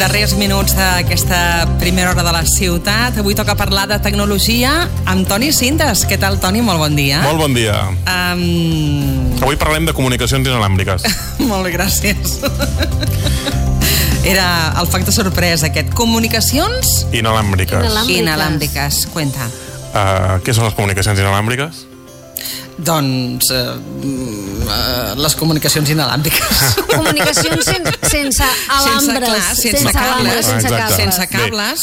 darrers minuts d'aquesta primera hora de la ciutat. Avui toca parlar de tecnologia amb Toni Cintas. Què tal, Toni? Molt bon dia. Molt bon dia. Avui parlem de comunicacions inalàmbriques. Molt bé, gràcies. Era el factor sorpresa aquest. Comunicacions inalàmbriques. Cuenta. Què són les comunicacions inalàmbriques? Doncs les comunicacions inalàmbriques. Comunicacions sense alambres, sense cables,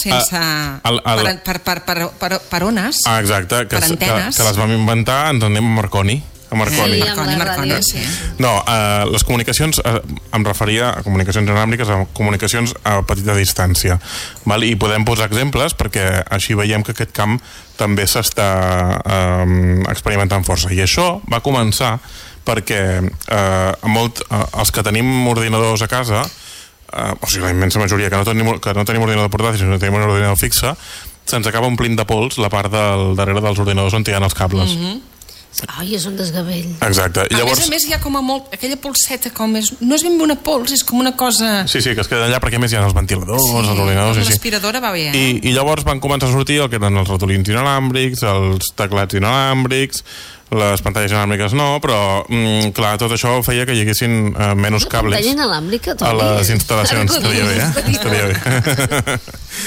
per ones, exacte, per antenes. Que les vam inventar, ens en anem a Marconi. Marconi, sí. No, les comunicacions, em referia a comunicacions inalàmbriques, a comunicacions a petita distància, val? I podem posar exemples perquè així veiem que aquest camp també s'està experimentant força. I això va començar perquè els que tenim ordinadors a casa, o sigui, la immensa majoria que no tenim ordinador portàtil, sinó que tenim un ordinador fixe, se'ns acaba omplint de pols la part del darrere dels ordinadors on hi ha els cables. Ai, és un desgavell. Exacte. Llavors, a més hi ha com a molt aquella polseta com és, no és ben bé una pols, és com una cosa... Sí, que es queda allà perquè a més hi ha els ventiladors, els ordinadors... L'aspiradora va bé, I llavors van començar a sortir el que eren els ratolins inalàmbrics, els teclats inalàmbrics, les pantalles inalàmbriques no, però clar, tot això feia que hi haguessin menys cables a les instal·lacions. Estaria bé.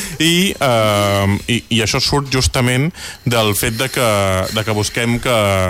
I això surt justament del fet de que busquem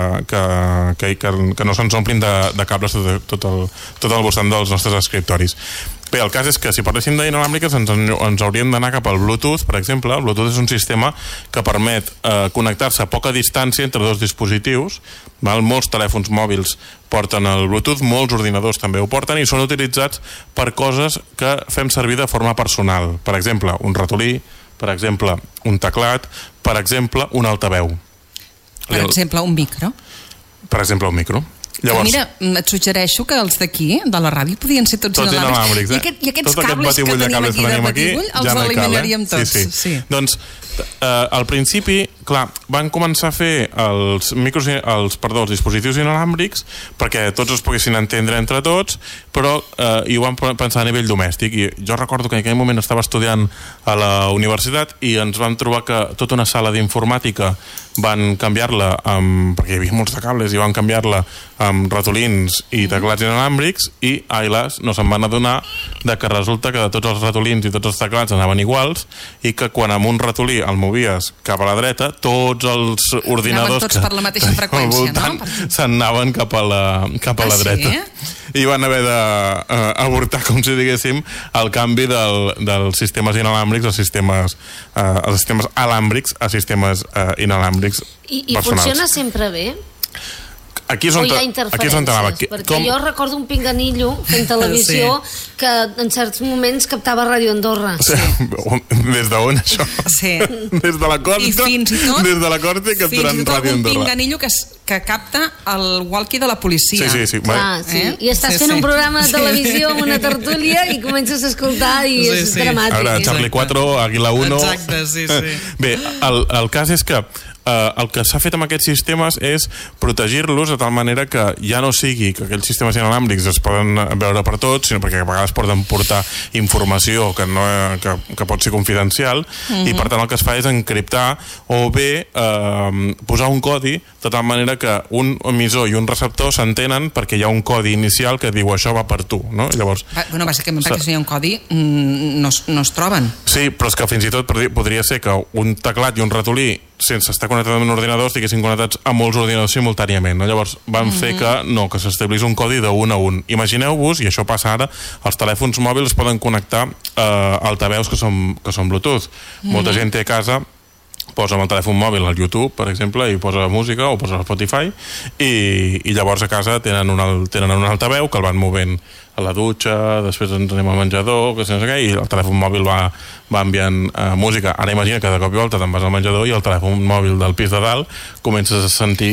que no se'ns omplin de cables tot el voltant dels nostres escriptoris. Bé, el cas és que si parléssim d'inalàmbriques ens hauríem d'anar cap al Bluetooth, per exemple. El Bluetooth és un sistema que permet connectar-se a poca distància entre dos dispositius. Molts telèfons mòbils porten el Bluetooth, molts ordinadors també ho porten i són utilitzats per coses que fem servir de forma personal. Per exemple, un ratolí, per exemple, un teclat, per exemple, un altaveu. Per exemple, un micro. Per exemple, un micro. Llavors, mira, et suggereixo que els d'aquí, de la ràdio, podien ser tots inalàmbrics. I aquests cables que tenim aquí de batibull els eliminaríem tots. Sí. Doncs, al principi, clar, van començar a fer els dispositius inalàmbrics perquè tots es poguessin entendre entre tots, però hi ho van pensar a nivell domèstic. I jo recordo que en aquell moment estava estudiant a la universitat i ens vam trobar que tota una sala d'informàtica van canviar-la perquè hi havia molts de cables i van canviar-la amb ratolins i teclats inalàmbrics i, no se'n van adonar que resulta que tots els ratolins i tots els teclats anaven iguals i que quan amb un ratolí el movies cap a la dreta, tots els ordinadors tots per la mateixa freqüència, no? Se'n anaven cap a la dreta. I van haver d'avortar, com si diguéssim, el canvi dels sistemes inalàmbrics als sistemes alàmbrics a sistemes inalàmbrics I personals. Funciona sempre bé? Aquí és on anava. Perquè jo recordo un pinganillo fent televisió que en certs moments captava Ràdio Andorra. Des d'on, això? Sí. Des de la Corte? I fins i tot des de la Corte capturant Ràdio Andorra. Un pinganillo que capta el walkie de la policia. Sí. I estàs fent un programa de televisió amb una tertúlia i comences a escoltar i és dramàtic. Ara, Charlie 4, Águila 1... Exacte, sí. Bé, el cas és que el que s'ha fet amb aquests sistemes és protegir-los de tal manera que ja no sigui que aquells sistemes inalàmbrics es poden veure per tots, sinó perquè a vegades poden portar informació que pot ser confidencial i per tant el que es fa és encriptar o bé posar un codi de tal manera que un emissor i un receptor s'entenen perquè hi ha un codi inicial que diu això va per tu, no? Llavors, bàsicament perquè si hi ha un codi no es troben. Sí, però és que fins i tot podria ser que un teclat i un ratolí sense estar connectat amb un ordinador estiguessin connectats a molts ordinadors simultàniament, no? Llavors van fer que s'establís un codi de 1 a 1. Imagineu-vos, i això passa ara, els telèfons mòbils poden connectar altaveus que són Bluetooth. Molta gent té a casa, posa amb el telèfon mòbil al YouTube, per exemple, i posa música o posa Spotify i llavors a casa tenen un altaveu que el van movent a la dutxa, després ens anem al menjador, que no sé què, i el telèfon mòbil va enviant música. Ara imagina que de cop i volta te'n vas al menjador i el telèfon mòbil del pis de dalt comences a sentir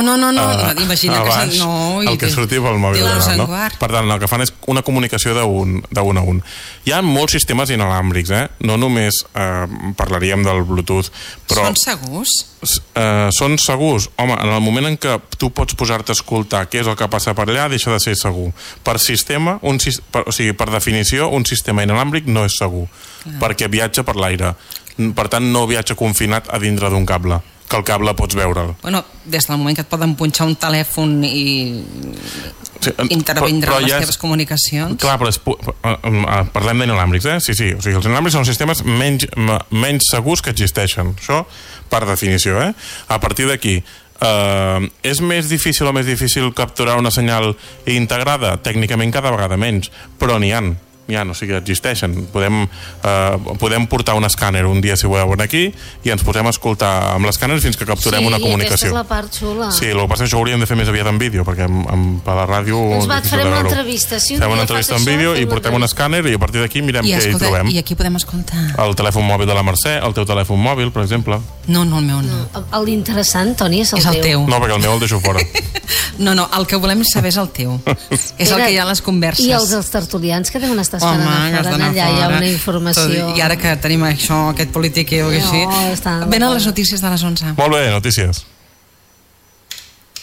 imagina baix el que sortia pel mòbil de dalt, no? Per tant, el que fan és una comunicació de un a un. Hi ha molts sistemes inalàmbrics, no només parlaríem del Bluetooth, però... Són segurs? són segurs? Home, en el moment en què tu pots posar-te a escoltar què és el que passa per allà, deixa de ser segur. Per sistema, per definició, un sistema inalàmbric no és segur, perquè viatja per l'aire. Per tant, no viatja confinat a dintre d'un cable, que el cable pots veure'l. Bueno, des del moment que et poden punxar un telèfon i intervindre les teves comunicacions. Clar, però parlem d'inalàmbrics, Sí. O sigui, els inalàmbrics són sistemes menys segurs que existeixen. Això, per definició, A partir d'aquí, és més difícil o més difícil capturar una senyal integrada? Tècnicament cada vegada menys, però n'hi ha, o sigui, existeixen. Podem portar un escàner un dia, si voleu, aquí, i ens posem a escoltar amb l'escàner fins que capturem una comunicació. Sí, aquesta és la part xula. Sí, el que passa és que això ho hauríem de fer més aviat en vídeo, perquè per la ràdio... Farem una entrevista. Fem una entrevista en vídeo i portem un escàner i a partir d'aquí mirem què hi trobem. I aquí podem escoltar? El telèfon mòbil de la Mercè, el teu telèfon mòbil, per exemple. No, el meu no. L'interessant, Toni, és el teu. No, perquè el meu el deixo fora. No, el que volem saber és el teu. És el que hi ha a les converses. I els tertulians que deuen estar esperant a fora, allà hi ha una informació. I ara que tenim això, aquest politiqueo, venen les notícies de les 11. Molt bé, notícies.